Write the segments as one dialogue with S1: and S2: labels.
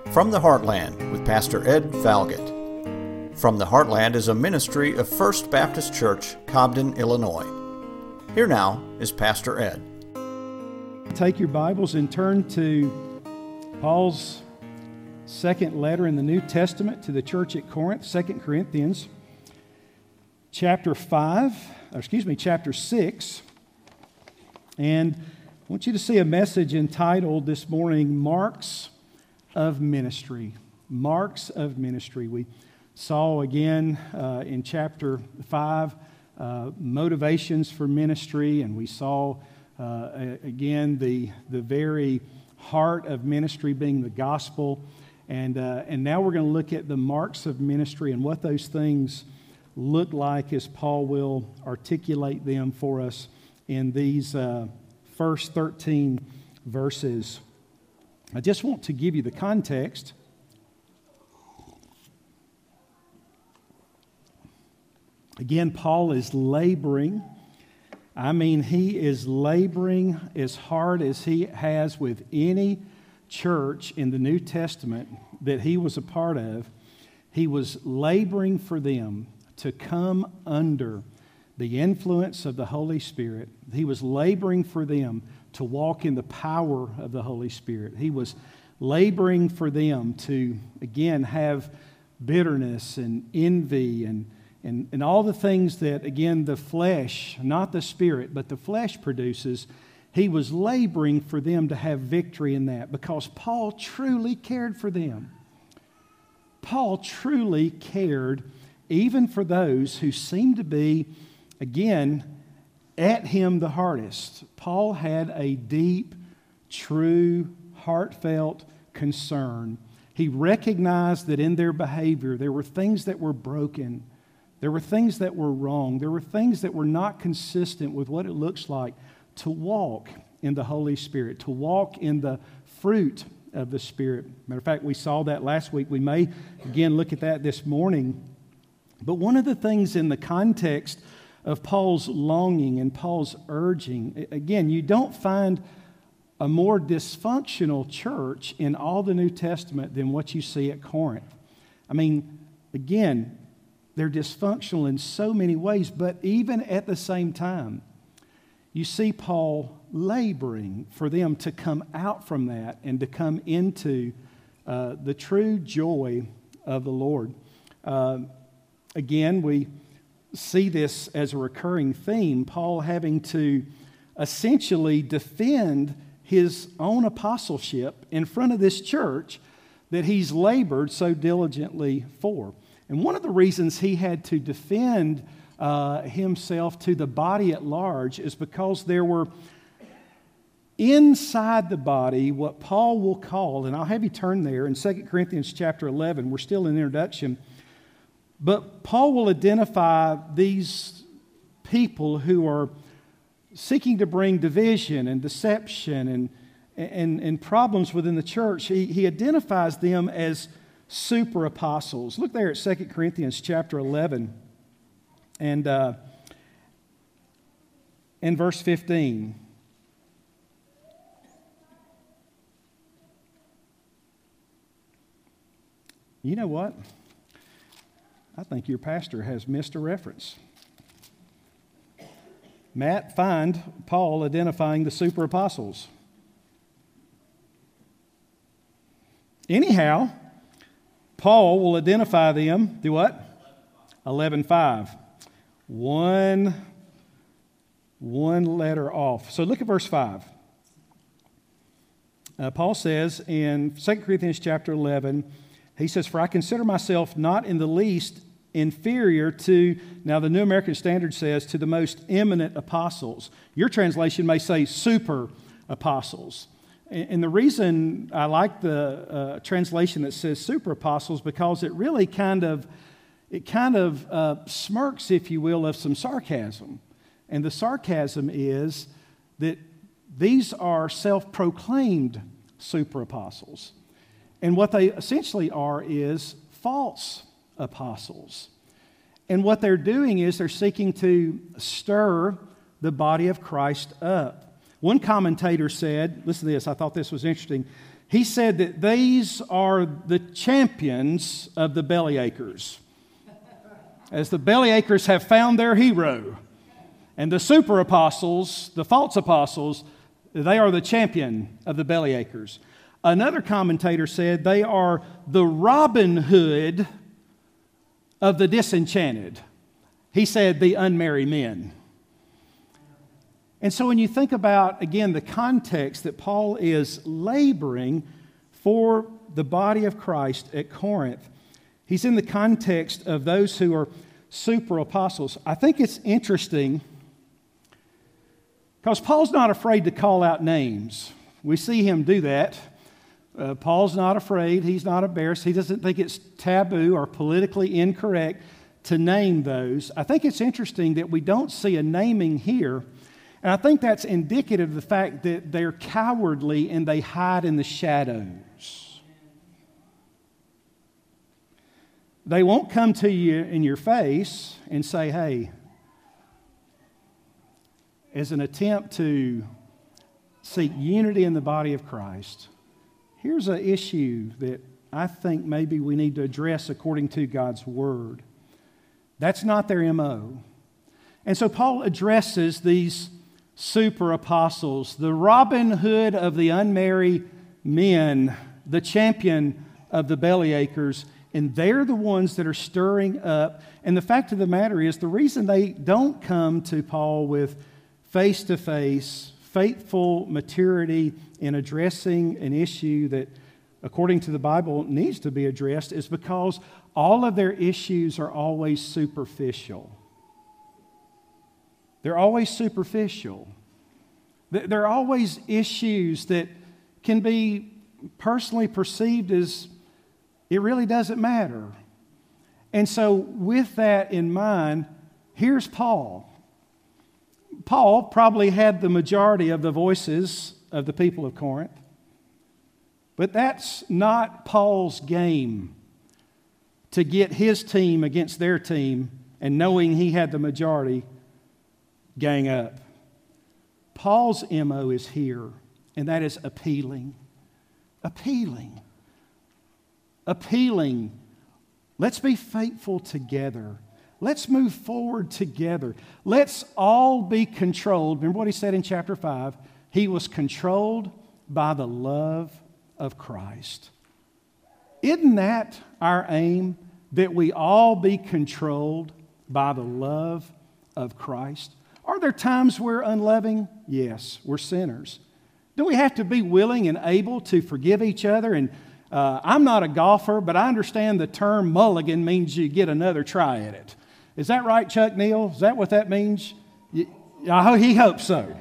S1: From the Heartland with Pastor Ed Falgett. From the Heartland is a ministry of First Baptist Church, Cobden, Illinois. Here now is Pastor Ed.
S2: Take your Bibles and turn to Paul's second letter in the New Testament to the church at Corinth, 2 Corinthians, chapter 6. And I want you to see a message entitled this morning, Marks of Ministry. Marks of Ministry. We saw again in chapter 5 motivations for ministry, and we saw again the very heart of ministry being the gospel. And now we're going to look at the marks of ministry and what those things look like as Paul will articulate them for us in these first 13 verses. I just want to give you the context. Again, Paul is laboring. He is laboring as hard as he has with any church in the New Testament that he was a part of. He was laboring for them to come under the influence of the Holy Spirit. He was laboring for them to walk in the power of the Holy Spirit. He was laboring for them to, again, have bitterness and envy and all the things that, again, the flesh, not the spirit, but the flesh produces. He was laboring for them to have victory in that because Paul truly cared for them. Paul truly cared even for those who seemed to be, again, at him the hardest. Paul had a deep, true, heartfelt concern. He recognized that in their behavior there were things that were broken. There were things that were wrong. There were things that were not consistent with what it looks like to walk in the Holy Spirit, to walk in the fruit of the Spirit. Matter of fact, we saw that last week. We may, again, look at that this morning. But one of the things in the context of Paul's longing and Paul's urging, again, you don't find a more dysfunctional church in all the New Testament than what you see at Corinth. Again, they're dysfunctional in so many ways, but even at the same time, you see Paul laboring for them to come out from that and to come into the true joy of the Lord. Again, we see this as a recurring theme, Paul having to essentially defend his own apostleship in front of this church that he's labored so diligently for. And one of the reasons he had to defend himself to the body at large is because there were inside the body what Paul will call, and I'll have you turn there in 2 Corinthians chapter 11, we're still in the introduction, but Paul will identify these people who are seeking to bring division and deception and problems within the church. He identifies them as super apostles. Look there at 2 Corinthians chapter 11 and verse 15. You know what? I think your pastor has missed a reference. Matt, find Paul identifying the super apostles. Anyhow, Paul will identify them, do what? 11:5. One letter off. So look at verse 5. Paul says in 2 Corinthians chapter 11, he says, "For I consider myself not in the least inferior to," now the New American Standard says, "to the most eminent apostles." Your translation may say super apostles. And the reason I like the translation that says super apostles because it really kind of smirks, if you will, of some sarcasm. And the sarcasm is that these are self-proclaimed super apostles. And what they essentially are is false apostles. And what they're doing is they're seeking to stir the body of Christ up. One commentator said, listen to this, I thought this was interesting. He said that these are the champions of the bellyachers. As the bellyachers have found their hero. And the super apostles, the false apostles, they are the champion of the bellyachers. Another commentator said they are the Robin Hood of the disenchanted. He said the unmarried men. And so when you think about, again, the context that Paul is laboring for the body of Christ at Corinth, he's in the context of those who are super apostles. I think it's interesting because Paul's not afraid to call out names. We see him do that. Paul's not afraid. He's not embarrassed. He doesn't think it's taboo or politically incorrect to name those. I think it's interesting that we don't see a naming here. And I think that's indicative of the fact that they're cowardly and they hide in the shadows. They won't come to you in your face and say, hey, as an attempt to seek unity in the body of Christ, here's an issue that I think maybe we need to address according to God's Word. That's not their MO. And so Paul addresses these super apostles, the Robin Hood of the unmarried men, the champion of the bellyachers, and they're the ones that are stirring up. And the fact of the matter is, the reason they don't come to Paul with face-to-face, faithful maturity in addressing an issue that, according to the Bible, needs to be addressed is because all of their issues are always superficial. They're always superficial. They're always issues that can be personally perceived as it really doesn't matter. And so with that in mind, here's Paul. Paul probably had the majority of the voices of the people of Corinth. But that's not Paul's game to get his team against their team and knowing he had the majority gang up. Paul's MO is here, and that is appealing. Appealing. Appealing. Let's be faithful together. Let's move forward together. Let's all be controlled. Remember what he said in chapter 5? He was controlled by the love of Christ. Isn't that our aim? That we all be controlled by the love of Christ? Are there times we're unloving? Yes, we're sinners. Do we have to be willing and able to forgive each other? And I'm not a golfer, but I understand the term mulligan means you get another try at it. Is that right, Chuck Neal? Is that what that means? He hopes so.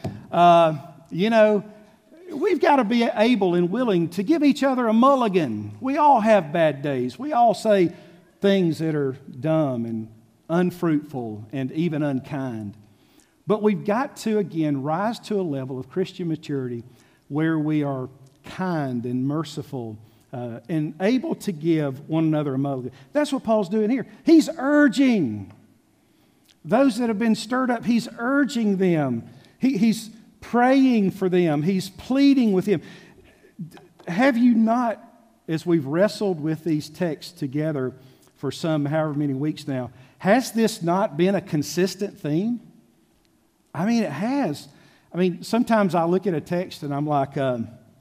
S2: We've got to be able and willing to give each other a mulligan. We all have bad days. We all say things that are dumb and unfruitful and even unkind. But we've got to, again, rise to a level of Christian maturity where we are kind and merciful and able to give one another a mulligan. That's what Paul's doing here. He's urging those that have been stirred up. He's urging them. He's praying for them. He's pleading with them. Have you not, as we've wrestled with these texts together for however many weeks now, has this not been a consistent theme? I mean, it has. I mean, sometimes I look at a text and I'm like, I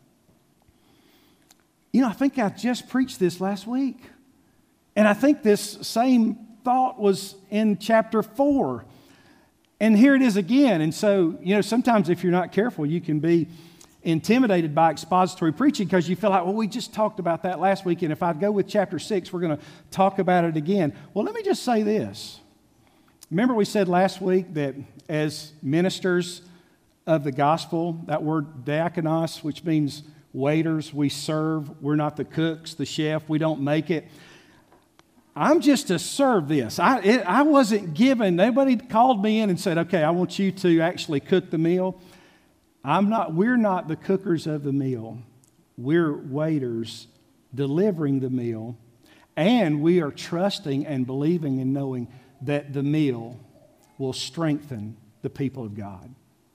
S2: think I just preached this last week. And I think this same thought was in chapter 4. And here it is again. And so, sometimes if you're not careful, you can be intimidated by expository preaching because you feel like, well, we just talked about that last week. And if I go with chapter 6, we're going to talk about it again. Well, let me just say this. Remember we said last week that as ministers of the gospel, that word diakonos, which means waiters, we serve. We're not the cooks, the chef. We don't make it. I'm just to serve this. I wasn't given, nobody called me in and said, okay, I want you to actually cook the meal. We're not the cookers of the meal. We're waiters delivering the meal. And we are trusting and believing and knowing that the meal will strengthen the people of God.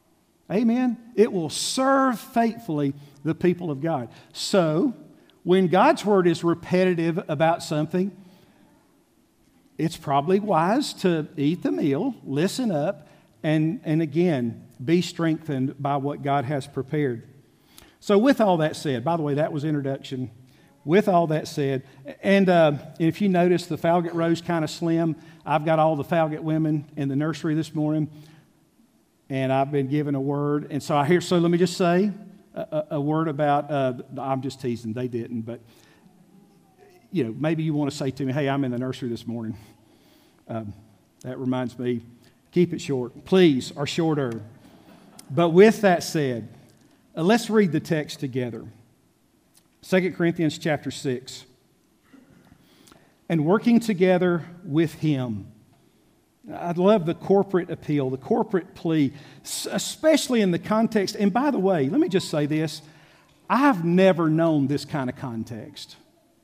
S2: Amen? It will serve faithfully the people of God. So, when God's Word is repetitive about something, it's probably wise to eat the meal, listen up, and again, be strengthened by what God has prepared. So with all that said, by the way, that was introduction. With all that said, and if you notice, the Falget row's kind of slim. I've got all the Falget women in the nursery this morning, and I've been given a word. And so let me just say a word about, I'm just teasing, they didn't, but maybe you want to say to me, hey, I'm in the nursery this morning. That reminds me, keep it short, please, or shorter. But with that said, let's read the text together. 2 Corinthians chapter 6. And working together with Him. I love the corporate appeal, the corporate plea, especially in the context. And by the way, let me just say this. I've never known this kind of context.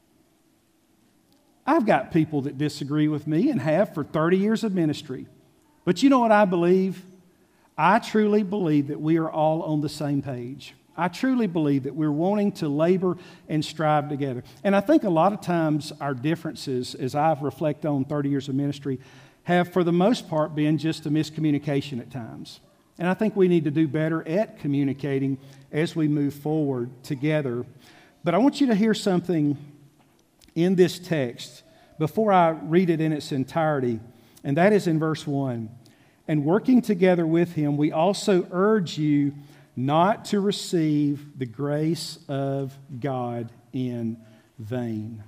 S2: I've got people that disagree with me and have for 30 years of ministry. But you know what I believe? I truly believe that we are all on the same page. I truly believe that we're wanting to labor and strive together. And I think a lot of times our differences, as I've reflected on 30 years of ministry, have for the most part been just a miscommunication at times. And I think we need to do better at communicating as we move forward together. But I want you to hear something in this text before I read it in its entirety, and that is in verse 1. And working together with Him, we also urge you not to receive the grace of God in vain.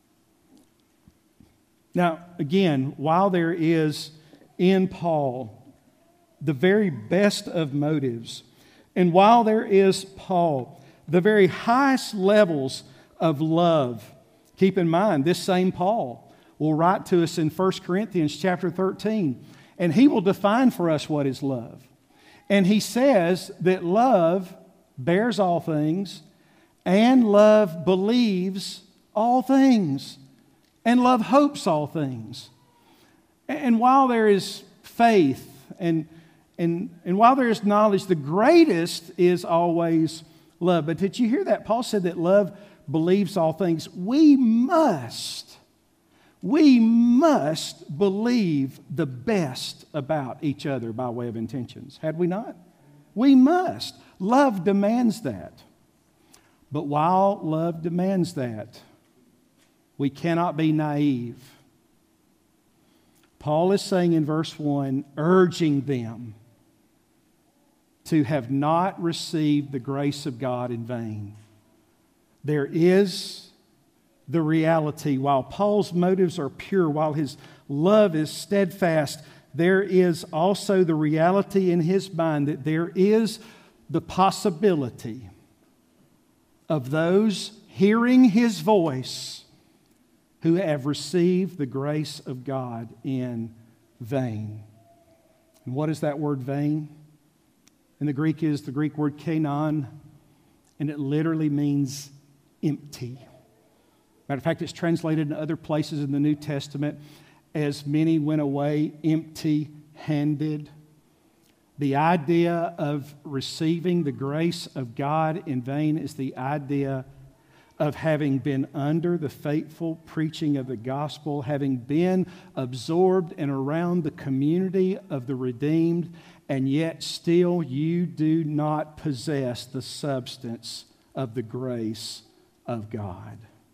S2: Now, again, while there is in Paul the very best of motives, and while there is Paul the very highest levels of love, keep in mind, this same Paul will write to us in 1 Corinthians chapter 13, and he will define for us what is love. And he says that love bears all things, and love believes all things, and love hopes all things. And while there is faith and while there is knowledge, the greatest is always love. But did you hear that? Paul said that love believes all things. We must believe the best about each other by way of intentions. Had we not? We must. Love demands that. But while love demands that, we cannot be naive. Paul is saying in verse 1, urging them to have not received the grace of God in vain. There is the reality, while Paul's motives are pure, while his love is steadfast, there is also the reality in his mind that there is the possibility of those hearing his voice who have received the grace of God in vain. And what is that word vain? In the Greek is the Greek word kainon, and it literally means empty. Matter of fact, it's translated in other places in the New Testament as many went away empty-handed. The idea of receiving the grace of God in vain is the idea of having been under the faithful preaching of the gospel, having been absorbed and around the community of the redeemed, and yet still you do not possess the substance of the grace of God.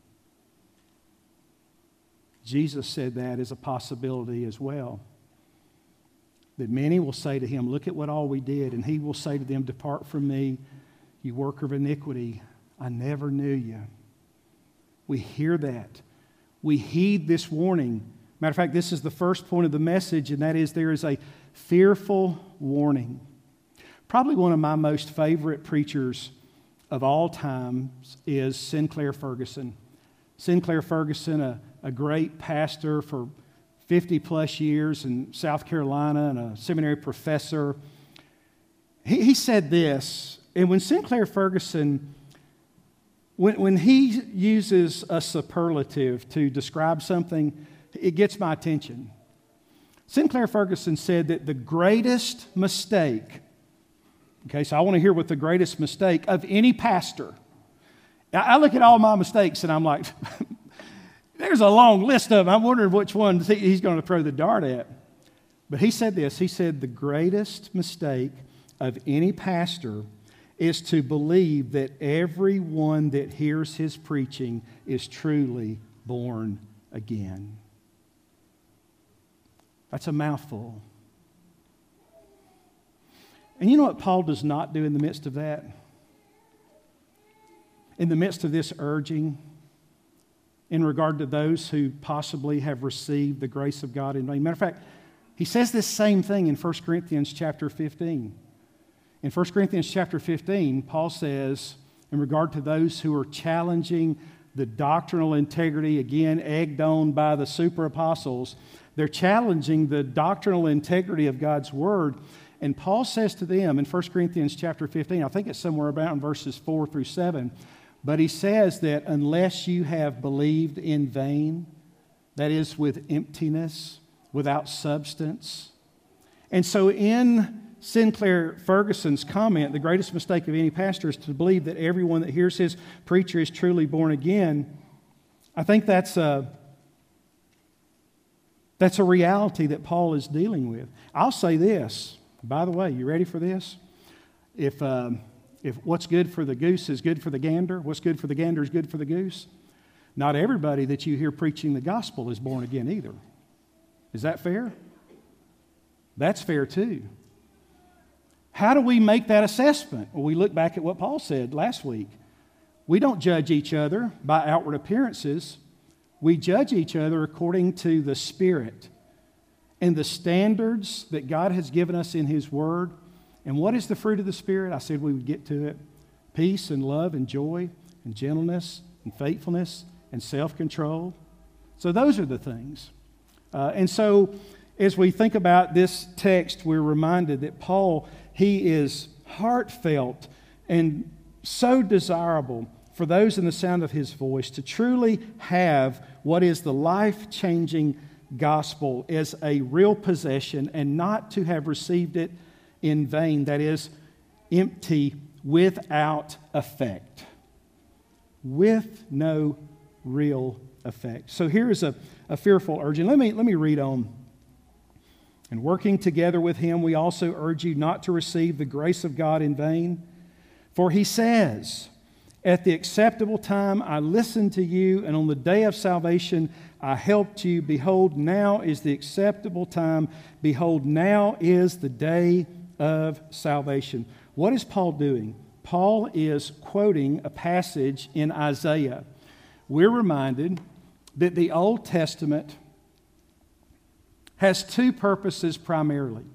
S2: Jesus said that is a possibility as well. That many will say to him, look at what all we did. And he will say to them, depart from me, you worker of iniquity. I never knew you. We hear that. We heed this warning. Matter of fact, this is the first point of the message, and that is there is a fearful warning. Probably one of my most favorite preachers of all times is Sinclair Ferguson. Sinclair Ferguson, a great pastor for 50 plus years in South Carolina and a seminary professor. He said this, and when Sinclair Ferguson, when he uses a superlative to describe something, it gets my attention. Sinclair Ferguson said that the greatest mistake Okay, so I want to hear what the greatest mistake of any pastor. I look at all my mistakes and I'm like, there's a long list of them. I'm wondering which one he's going to throw the dart at. But he said this. He said the greatest mistake of any pastor is to believe that everyone that hears his preaching is truly born again. That's a mouthful. And you know what Paul does not do in the midst of that? In the midst of this urging, in regard to those who possibly have received the grace of God in vain. Matter of fact, he says this same thing in 1 Corinthians chapter 15. In 1 Corinthians chapter 15, Paul says, in regard to those who are challenging the doctrinal integrity, again, egged on by the super apostles, they're challenging the doctrinal integrity of God's Word. And Paul says to them in 1 Corinthians chapter 15, I think it's somewhere about in verses 4 through 7, but he says that unless you have believed in vain, that is with emptiness, without substance. And so in Sinclair Ferguson's comment, the greatest mistake of any pastor is to believe that everyone that hears his preacher is truly born again. I think that's a reality that Paul is dealing with. I'll say this. By the way, you ready for this? If what's good for the goose is good for the gander, what's good for the gander is good for the goose. Not everybody that you hear preaching the gospel is born again either. Is that fair? That's fair too. How do we make that assessment? Well, we look back at what Paul said last week. We don't judge each other by outward appearances. We judge each other according to the Spirit and the standards that God has given us in His Word. And what is the fruit of the Spirit? I said we would get to it. Peace and love and joy and gentleness and faithfulness and self-control. So those are the things. And so as we think about this text, we're reminded that Paul, he is heartfelt and so desirable for those in the sound of his voice to truly have what is the life-changing gospel as a real possession and not to have received it in vain, that is, empty, without effect, with no real effect. So here is a fearful urging. Let me read on. And working together with him, we also urge you not to receive the grace of God in vain. For he says, at the acceptable time I listened to you, and on the day of salvation I helped you. Behold, now is the acceptable time. Behold, now is the day of salvation. What is Paul doing? Paul is quoting a passage in Isaiah. We're reminded that the Old Testament has two purposes primarily.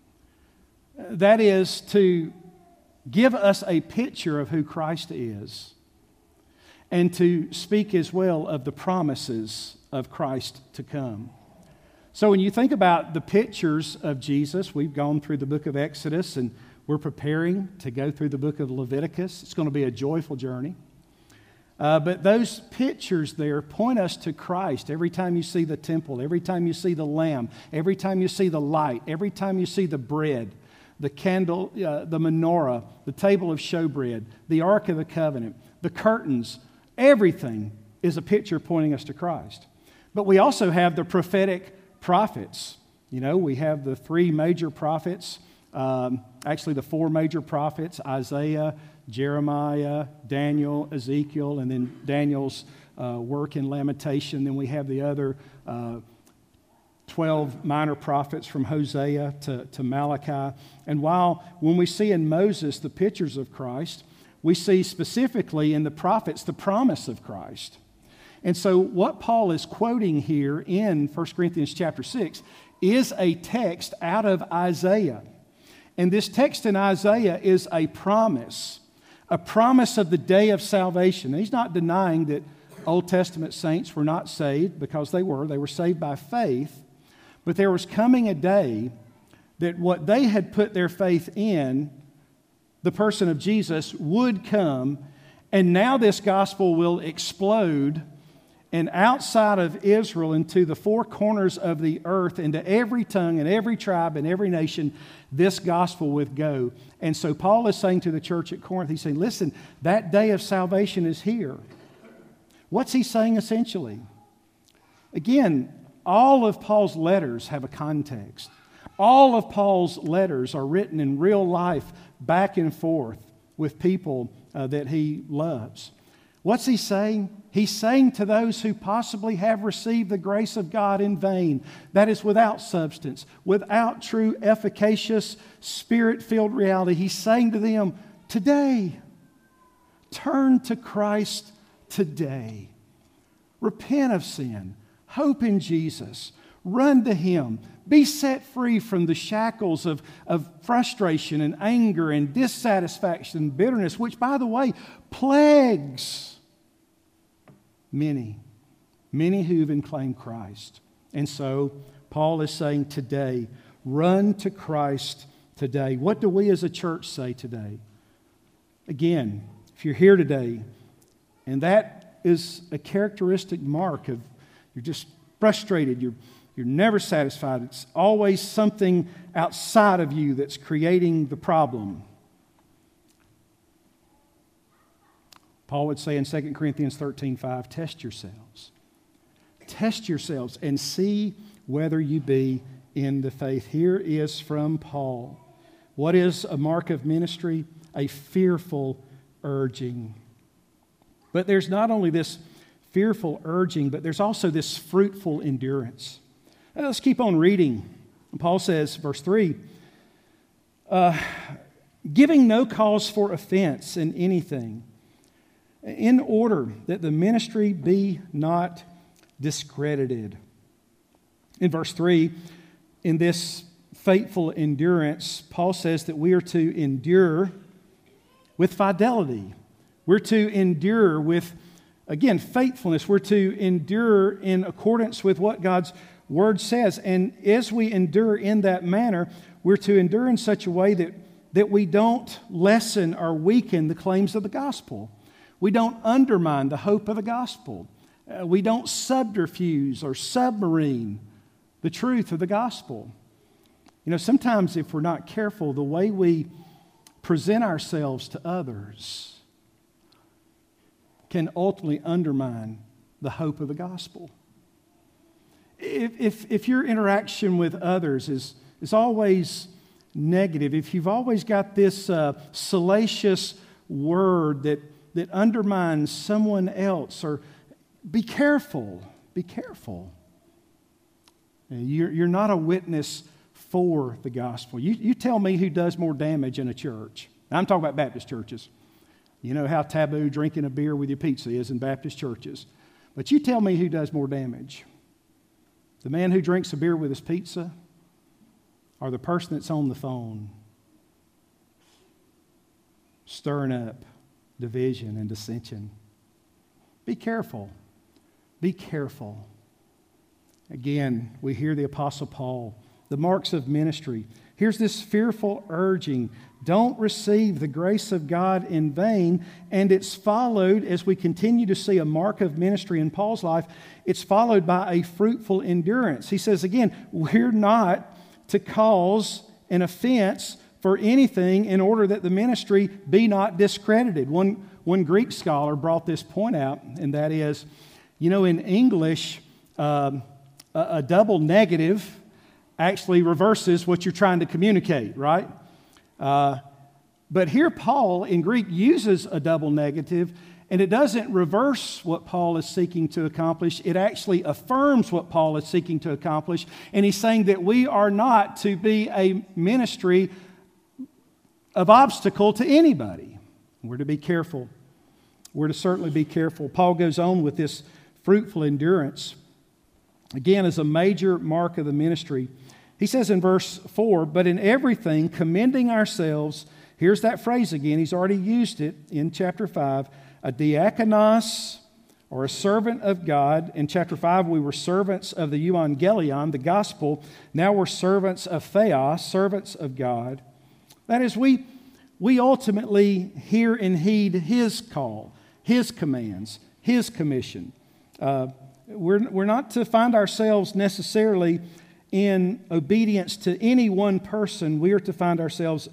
S2: That is to give us a picture of who Christ is and to speak as well of the promises of Christ to come. So when you think about the pictures of Jesus, we've gone through the book of Exodus and we're preparing to go through the book of Leviticus. It's going to be a joyful journey. But those pictures there point us to Christ. Every time you see the temple, every time you see the lamb, every time you see the light, every time you see the bread, the candle, the menorah, the table of showbread, the Ark of the Covenant, the curtains, everything is a picture pointing us to Christ. But we also have the prophetic prophets. You know, we have the three major prophets, actually the four major prophets, Isaiah, Jeremiah, Daniel, Ezekiel, and then Daniel's work in Lamentation. Then we have the other 12 minor prophets from Hosea to Malachi. And when we see in Moses the pictures of Christ, we see specifically in the prophets the promise of Christ. And so what Paul is quoting here in 1 Corinthians chapter 6 is a text out of Isaiah. And this text in Isaiah is a promise of the day of salvation. And he's not denying that Old Testament saints were not saved, because they were saved by faith. But there was coming a day that what they had put their faith in, the person of Jesus, would come, and now this gospel will explode, and outside of Israel into the four corners of the earth, into every tongue and every tribe and every nation, this gospel would go. And so Paul is saying to the church at Corinth, he's saying, listen, that day of salvation is here. What's he saying essentially? Again, all of Paul's letters have a context. All of Paul's letters are written in real life, back and forth with people that he loves. What's he saying? He's saying to those who possibly have received the grace of God in vain, that is without substance, without true, efficacious, Spirit-filled reality, he's saying to them, today, turn to Christ today. Repent of sin. Hope in Jesus. Run to Him. Be set free from the shackles of frustration and anger and dissatisfaction and bitterness, which, by the way, plagues many who even claim Christ. And so, Paul is saying today, run to Christ today. What do we as a church say today? Again, if you're here today, and that is a characteristic mark of you're just frustrated, you're never satisfied, it's always something outside of you that's creating the problem. Paul would say in 2 Corinthians 13:5, test yourselves. Test yourselves and see whether you be in the faith. Here is from Paul. What is a mark of ministry? A fearful urging. But there's not only this fearful urging, but there's also this fruitful endurance. Now, let's keep on reading. Paul says, verse 3, giving no cause for offense in anything, in order that the ministry be not discredited. In verse 3, in this faithful endurance, Paul says that we are to endure with fidelity. We're to endure with, again, faithfulness. We're to endure in accordance with what God's Word says. And as we endure in that manner, we're to endure in such a way that we don't lessen or weaken the claims of the gospel. We don't undermine the hope of the gospel. We don't subterfuge or submarine the truth of the gospel. You know, sometimes if we're not careful, the way we present ourselves to others can ultimately undermine the hope of the gospel. If your interaction with others is always negative, if you've always got this salacious word that undermines someone else, or be careful. You're not a witness for the gospel. You tell me who does more damage in a church. Now, I'm talking about Baptist churches. You know how taboo drinking a beer with your pizza is in Baptist churches. But you tell me who does more damage. The man who drinks a beer with his pizza, or the person that's on the phone stirring up division and dissension. Be careful. Be careful. Again, we hear the Apostle Paul, the marks of ministry. Here's this fearful urging. Don't receive the grace of God in vain. And it's followed, as we continue to see a mark of ministry in Paul's life, it's followed by a fruitful endurance. He says again, we're not to cause an offense for anything in order that the ministry be not discredited. One Greek scholar brought this point out, and that is, you know, in English, a double negative actually reverses what you're trying to communicate, right? But here Paul in Greek uses a double negative, and it doesn't reverse what Paul is seeking to accomplish. It actually affirms what Paul is seeking to accomplish. And he's saying that we are not to be a ministry of obstacle to anybody. We're to be careful. We're to certainly be careful. Paul goes on with this fruitful endurance, again, as a major mark of the ministry. He says in verse 4, but in everything, commending ourselves, here's that phrase again, he's already used it in chapter 5, a diakonos, or a servant of God. In chapter 5, we were servants of the euangelion, the gospel. Now we're servants of theos, servants of God. That is, we ultimately hear and heed His call, His commands, His commission. We're not to find ourselves necessarily in obedience to any one person. We are to find ourselves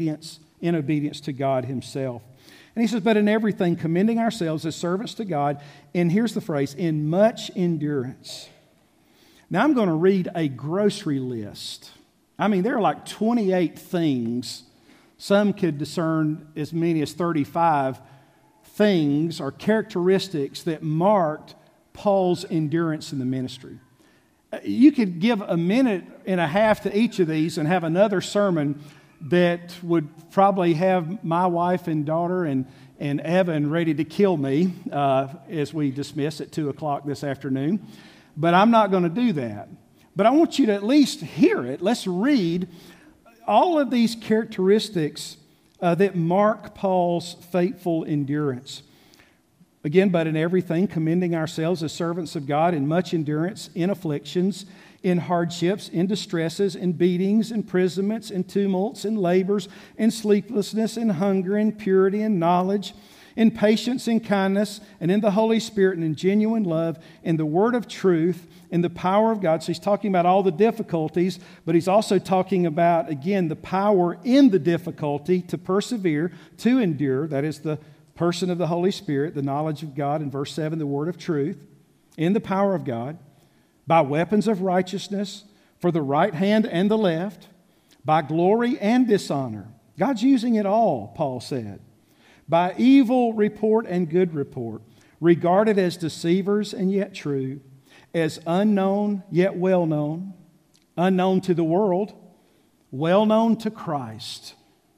S2: in obedience to God Himself. And he says, but in everything, commending ourselves as servants to God, and here's the phrase, in much endurance. Now I'm going to read a grocery list. I mean, there are like 28 things. Some could discern as many as 35 things or characteristics that marked Paul's endurance in the ministry. You could give a minute and a half to each of these and have another sermon that would probably have my wife and daughter and Evan ready to kill me as we dismiss at 2 o'clock this afternoon. But I'm not going to do that. But I want you to at least hear it. Let's read all of these characteristics that mark Paul's faithful endurance. Again, but in everything, commending ourselves as servants of God in much endurance, in afflictions, in hardships, in distresses, in beatings, imprisonments, in tumults, in labors, in sleeplessness, in hunger, in purity, in knowledge, in patience, in kindness, and in the Holy Spirit, and in genuine love, in the word of truth, in the power of God. So he's talking about all the difficulties, but he's also talking about, again, the power in the difficulty to persevere, to endure. That is the person of the Holy Spirit, the knowledge of God, in verse 7, the word of truth, in the power of God, by weapons of righteousness, for the right hand and the left, by glory and dishonor. God's using it all, Paul said. By evil report and good report, regarded as deceivers and yet true, as unknown yet well known, unknown to the world, well known to Christ,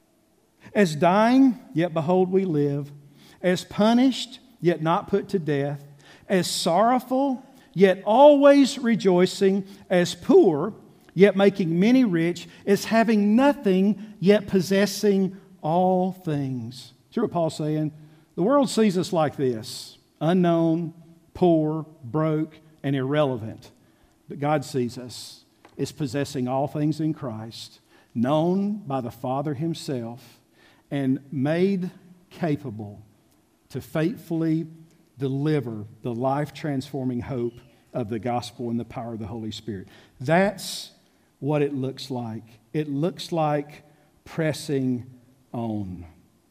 S2: as dying, yet behold we live, as punished, yet not put to death, as sorrowful, yet always rejoicing, as poor, yet making many rich, as having nothing, yet possessing all things. See what Paul's saying? The world sees us like this, unknown, poor, broke, and irrelevant. But God sees us as possessing all things in Christ, known by the Father Himself, and made capable to faithfully deliver the life-transforming hope of the gospel and the power of the Holy Spirit. That's what it looks like. It looks like pressing on.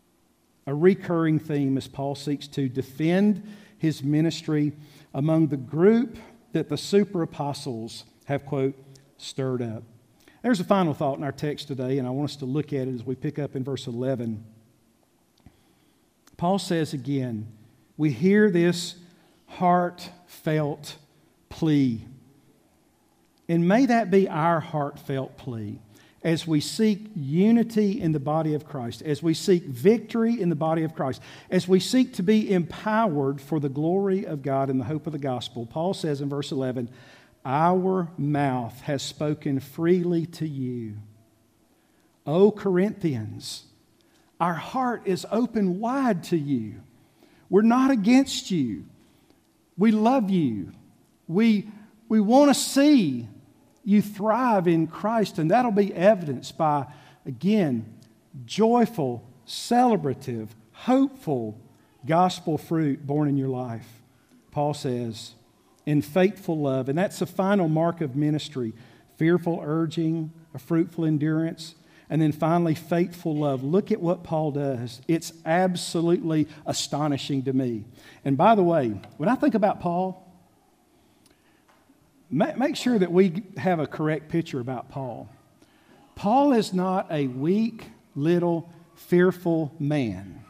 S2: A recurring theme as Paul seeks to defend his ministry among the group that the super apostles have, quote, stirred up. There's a final thought in our text today, and I want us to look at it as we pick up in verse 11. Paul says again, we hear this heartfelt plea. And may that be our heartfelt plea as we seek unity in the body of Christ, as we seek victory in the body of Christ, as we seek to be empowered for the glory of God and the hope of the gospel. Paul says in verse 11, our mouth has spoken freely to you. O Corinthians, our heart is open wide to you. We're not against you. We love you. We want to see you thrive in Christ, and that'll be evidenced by, again, joyful, celebrative, hopeful gospel fruit born in your life. Paul says, in faithful love, and that's the final mark of ministry, fearful urging, a fruitful endurance, and then finally, faithful love. Look at what Paul does. It's absolutely astonishing to me. And by the way, when I think about Paul, make sure that we have a correct picture about Paul. Paul is not a weak, little, fearful man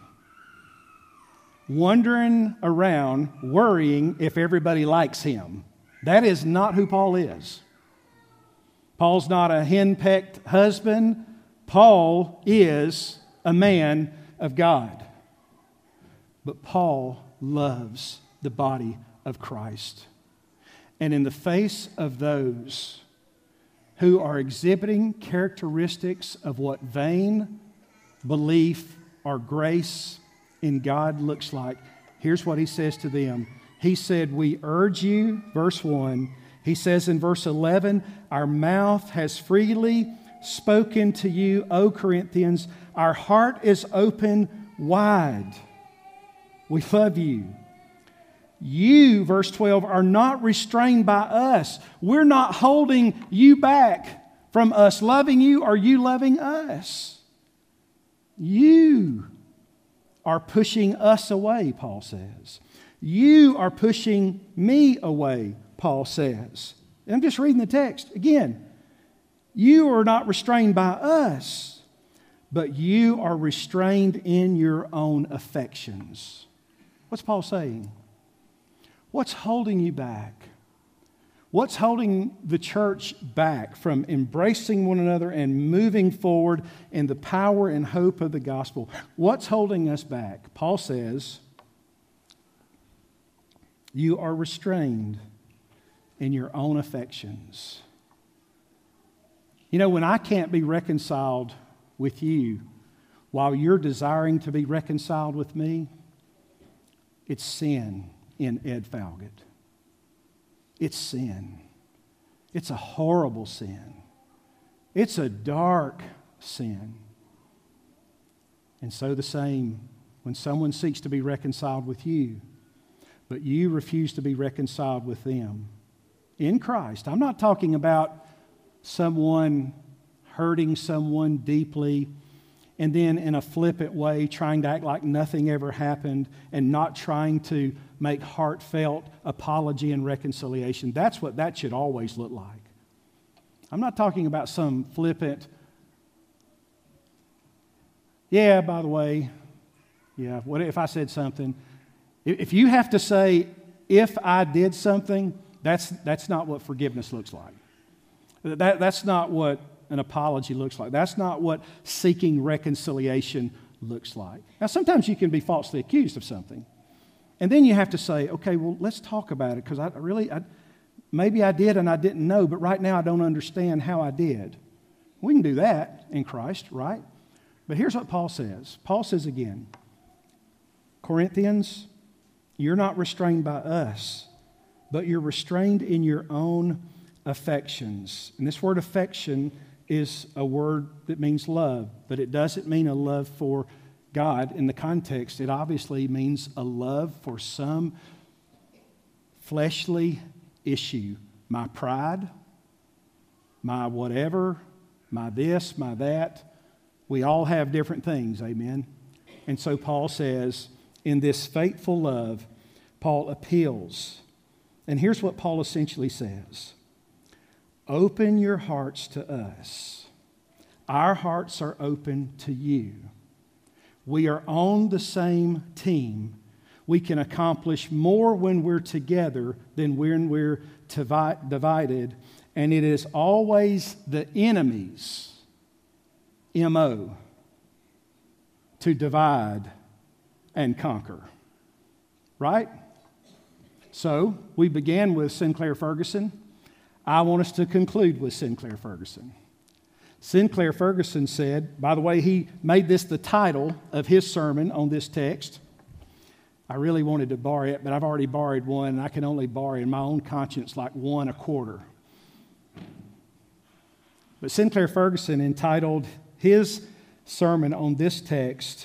S2: wandering around worrying if everybody likes him. That is not who Paul is. Paul's not a henpecked husband. Paul is a man of God. But Paul loves the body of Christ. And in the face of those who are exhibiting characteristics of what vain belief or grace in God looks like, here's what he says to them. He said, we urge you, verse 1. He says in verse 11, our mouth has freely spoken to you, O Corinthians. Our heart is open wide. We love you. You, verse 12, are not restrained by us. We're not holding you back from us loving you or you loving us. You are pushing us away, Paul says. You are pushing me away, Paul says. And I'm just reading the text. Again, you are not restrained by us, but you are restrained in your own affections. What's Paul saying? What's holding you back? What's holding the church back from embracing one another and moving forward in the power and hope of the gospel? What's holding us back? Paul says, you are restrained in your own affections. You know, when I can't be reconciled with you while you're desiring to be reconciled with me, it's sin in Ed Falgout. It's sin. It's a horrible sin. It's a dark sin. And so the same when someone seeks to be reconciled with you, but you refuse to be reconciled with them in Christ. I'm not talking about someone hurting someone deeply and then in a flippant way trying to act like nothing ever happened and not trying to make heartfelt apology and reconciliation. That's what that should always look like. I'm not talking about some flippant, yeah, by the way, yeah, what if I said something? If you have to say, if I did something, that's not what forgiveness looks like. That's not what an apology looks like. That's not what seeking reconciliation looks like. Now, sometimes you can be falsely accused of something. And then you have to say, okay, well, let's talk about it because maybe I did and I didn't know, but right now I don't understand how I did. We can do that in Christ, right? But here's what Paul says. Paul says again, Corinthians, you're not restrained by us, but you're restrained in your own affections. And this word affection is a word that means love, but it doesn't mean a love for God in the context. It obviously means a love for some fleshly issue. My pride, my whatever, my this, my that. We all have different things, amen? And so Paul says, in this faithful love, Paul appeals. And here's what Paul essentially says. Open your hearts to us. Our hearts are open to you. We are on the same team. We can accomplish more when we're together than when we're divided. And it is always the enemy's MO to divide and conquer. Right? So, we began with Sinclair Ferguson. I want us to conclude with Sinclair Ferguson. Sinclair Ferguson said, by the way, he made this the title of his sermon on this text. I really wanted to borrow it, but I've already borrowed one, and I can only borrow in my own conscience like one a quarter. But Sinclair Ferguson entitled his sermon on this text,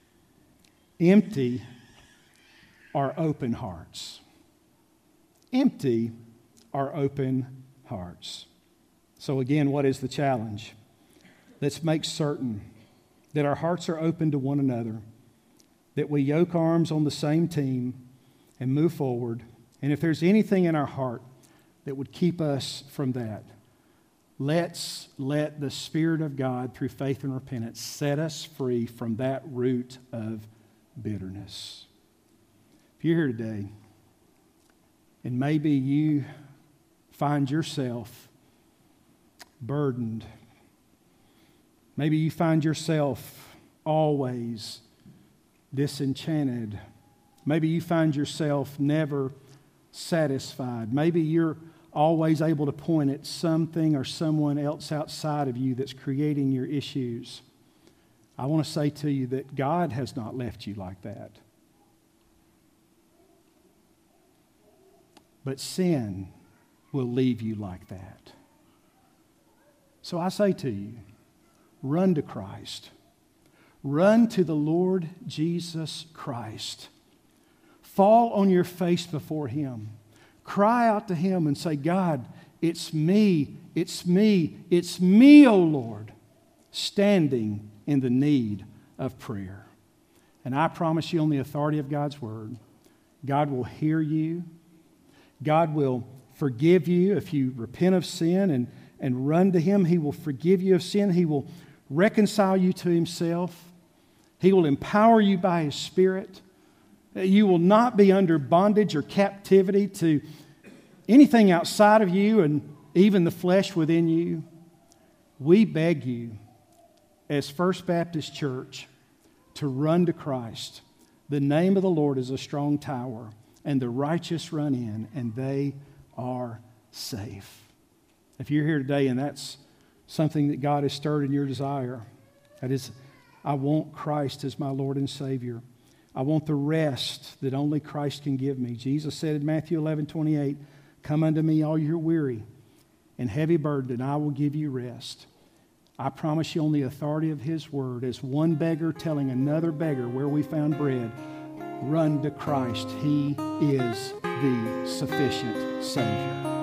S2: Empty Are Open Hearts. Empty are open hearts. So again, what is the challenge? Let's make certain that our hearts are open to one another, that we yoke arms on the same team and move forward. And if there's anything in our heart that would keep us from that, let's let the Spirit of God, through faith and repentance, set us free from that root of bitterness. If you're here today, and maybe you find yourself burdened. Maybe you find yourself always disenchanted. Maybe you find yourself never satisfied. Maybe you're always able to point at something or someone else outside of you that's creating your issues. I want to say to you that God has not left you like that. But sin will leave you like that. So I say to you, run to Christ. Run to the Lord Jesus Christ. Fall on your face before Him. Cry out to Him and say, God, it's me, it's me, it's me, O Lord, standing in the need of prayer. And I promise you on the authority of God's Word, God will hear you. God will forgive you if you repent of sin and run to Him. He will forgive you of sin. He will reconcile you to Himself. He will empower you by His Spirit. You will not be under bondage or captivity to anything outside of you and even the flesh within you. We beg you, as First Baptist Church, to run to Christ. The name of the Lord is a strong tower, and the righteous run in, and they are safe. If you're here today and that's something that God has stirred in your desire, that is, I want Christ as my Lord and Savior. I want the rest that only Christ can give me. Jesus said in Matthew 11:28, come unto me all you are weary and heavy burdened, and I will give you rest. I promise you on the authority of His Word, as one beggar telling another beggar where we found bread, run to Christ. He is the sufficient Savior.